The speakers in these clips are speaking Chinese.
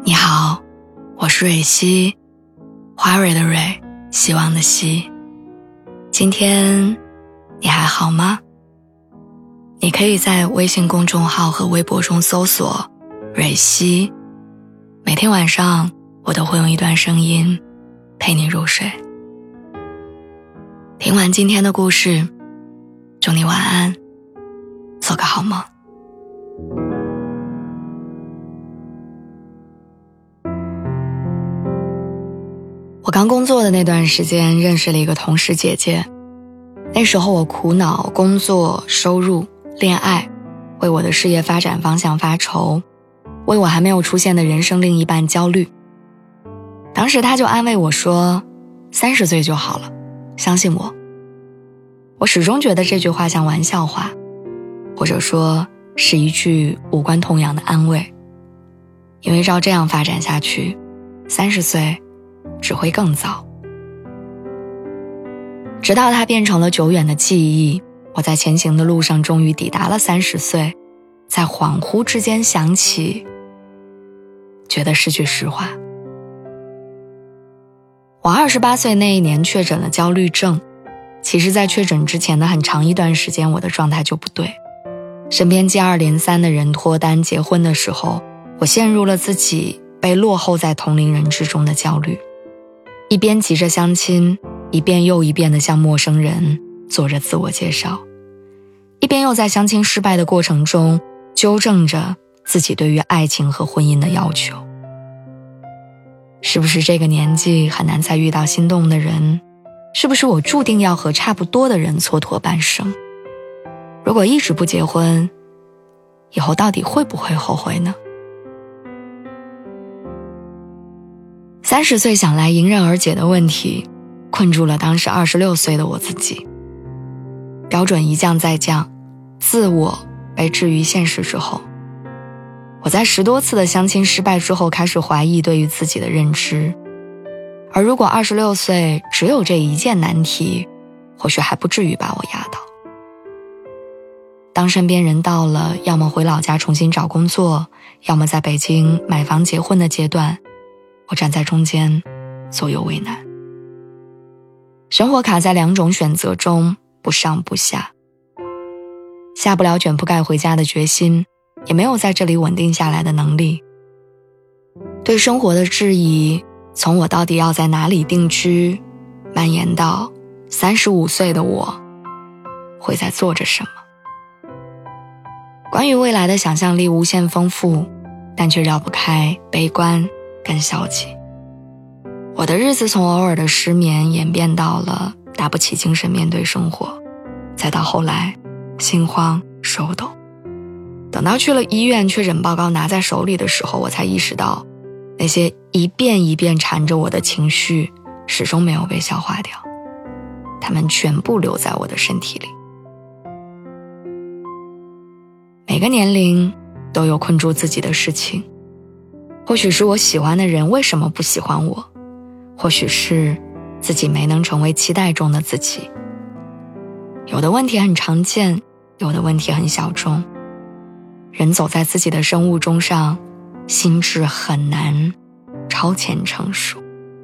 你好，我是蕊希，花蕊的蕊，希望的希。今天你还好吗？你可以在微信公众号和微博中搜索蕊希，每天晚上我都会用一段声音陪你入睡。听完今天的故事，祝你晚安，做个好梦。我刚工作的那段时间认识了一个同事姐姐，那时候我苦恼工作、收入、恋爱，为我的事业发展方向发愁，为我还没有出现的人生另一半焦虑。当时她就安慰我说，30岁就好了，相信我。我始终觉得这句话像玩笑话，或者说是一句无关痛痒的安慰，因为照这样发展下去，30岁只会更早。直到它变成了久远的记忆，我在前行的路上终于抵达了30岁，在恍惚之间想起，觉得是句实话。我28岁那一年确诊了焦虑症，其实在确诊之前的很长一段时间，我的状态就不对。身边接二连三的人脱单结婚的时候，我陷入了自己被落后在同龄人之中的焦虑，一边急着相亲，一遍又一遍地向陌生人做着自我介绍，一边又在相亲失败的过程中纠正着自己对于爱情和婚姻的要求。是不是这个年纪很难再遇到心动的人？是不是我注定要和差不多的人蹉跎半生？如果一直不结婚，以后到底会不会后悔呢？30岁想来迎刃而解的问题，困住了当时26岁的我自己。标准一降再降，自我被置于现实之后，我在10多次的相亲失败之后开始怀疑对于自己的认知。而如果26岁只有这一件难题，或许还不至于把我压倒。当身边人到了要么回老家重新找工作，要么在北京买房结婚的阶段，我站在中间，左右为难。生活卡在2种选择中，不上不下。下不了卷铺盖回家的决心，也没有在这里稳定下来的能力。对生活的质疑，从我到底要在哪里定居，蔓延到35岁的我会在做着什么。关于未来的想象力无限丰富，但却绕不开悲观跟消极。我的日子从偶尔的失眠演变到了打不起精神面对生活，再到后来心慌手抖。等到去了医院，确诊报告拿在手里的时候，我才意识到那些一遍一遍缠着我的情绪始终没有被消化掉，它们全部留在我的身体里。每个年龄都有困住自己的事情，或许是我喜欢的人为什么不喜欢我，或许是自己没能成为期待中的自己。有的问题很常见，有的问题很小众。人走在自己的生物钟上，心智很难超前成熟。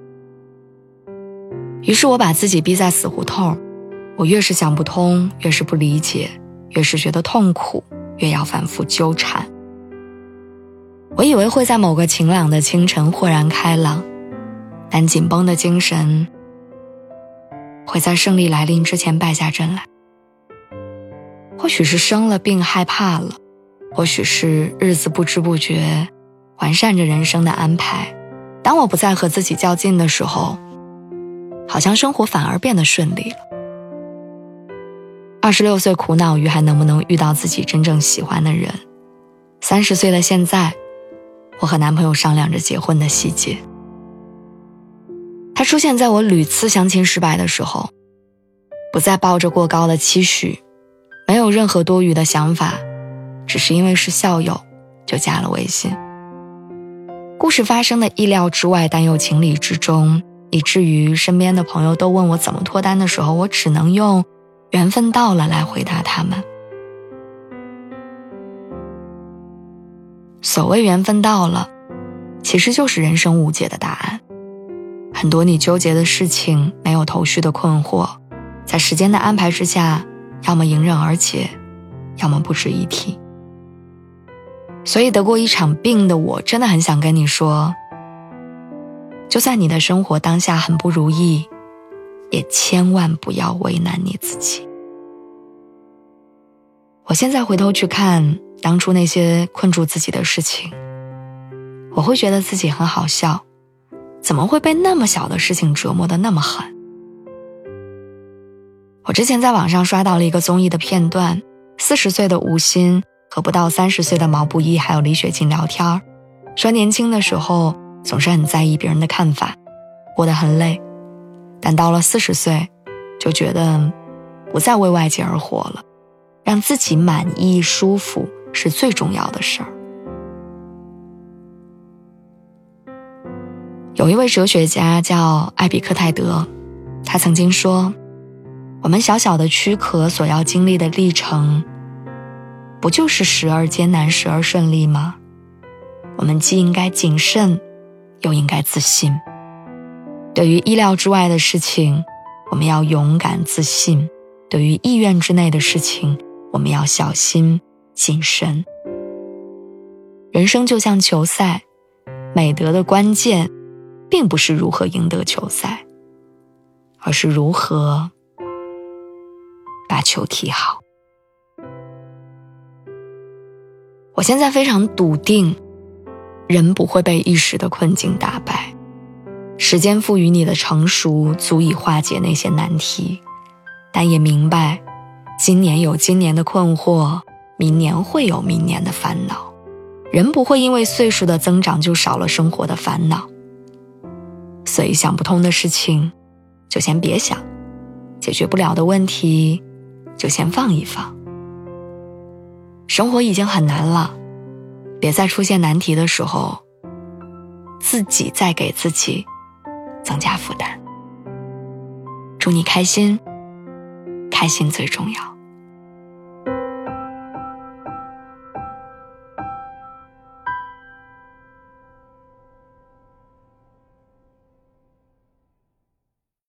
于是我把自己逼在死胡同，我越是想不通，越是不理解，越是觉得痛苦，越要反复纠缠。我以为会在某个晴朗的清晨豁然开朗，但紧绷的精神会在胜利来临之前败下阵来。或许是生了病害怕了，或许是日子不知不觉完善着人生的安排。当我不再和自己较劲的时候，好像生活反而变得顺利了。26岁苦恼于还能不能遇到自己真正喜欢的人，30岁的现在，我和男朋友商量着结婚的细节。他出现在我屡次相亲失败的时候，不再抱着过高的期许，没有任何多余的想法，只是因为是校友就加了微信。故事发生的意料之外，但又情理之中，以至于身边的朋友都问我怎么脱单的时候，我只能用缘分到了来回答他们。所谓缘分到了， 其实就是人生无解的答案。很多你纠结的事情，没有头绪的困惑，在时间的安排之下，要么迎刃而解，要么不值一提。所以得过一场病的我真的很想跟你说，就算你的生活当下很不如意，也千万不要为难你自己。我现在回头去看当初那些困住自己的事情，我会觉得自己很好笑，怎么会被那么小的事情折磨得那么狠。我之前在网上刷到了一个综艺的片段，40岁的吴昕和不到30岁的毛不易还有李雪琴聊天，说年轻的时候总是很在意别人的看法，活得很累，但到了40岁就觉得不再为外界而活了，让自己满意舒服是最重要的事儿。有一位哲学家叫艾比克泰德，他曾经说，我们小小的躯壳所要经历的历程，不就是时而艰难时而顺利吗？我们既应该谨慎，又应该自信。对于意料之外的事情，我们要勇敢自信；对于意愿之内的事情，我们要小心谨慎。人生就像球赛，美德的关键并不是如何赢得球赛，而是如何把球踢好。我现在非常笃定，人不会被一时的困境打败，时间赋予你的成熟足以化解那些难题，但也明白今年有今年的困惑，明年会有明年的烦恼。人不会因为岁数的增长就少了生活的烦恼，所以想不通的事情就先别想，解决不了的问题就先放一放。生活已经很难了，别在出现难题的时候自己再给自己增加负担。祝你开心，开心最重要。